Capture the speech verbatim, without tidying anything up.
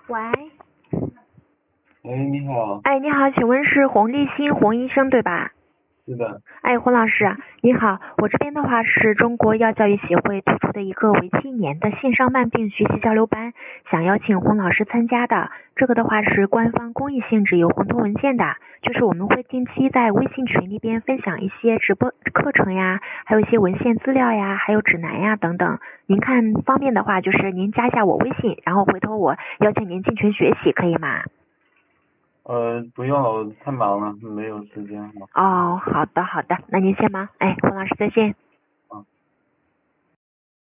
喂， 喂，你好。 哎，你好，请问是洪立新洪医生对吧？ 是的。 哎，洪老师，你好，我这边的话是中国药教育协会推出的一个为期一年的线上慢病学习交流班，想邀请洪老师参加的。这个的话是官方公益性质，有红头文件的，就是我们会定期在微信群里边分享一些直播课程呀，还有一些文献资料呀，还有指南呀等等。您看方便的话，就是您加一下我微信，然后回头我邀请您进群学习，可以吗？ 呃，不用了，我太忙了，没有时间了。 哦，好的好的，那您先忙。哎，洪老师再见。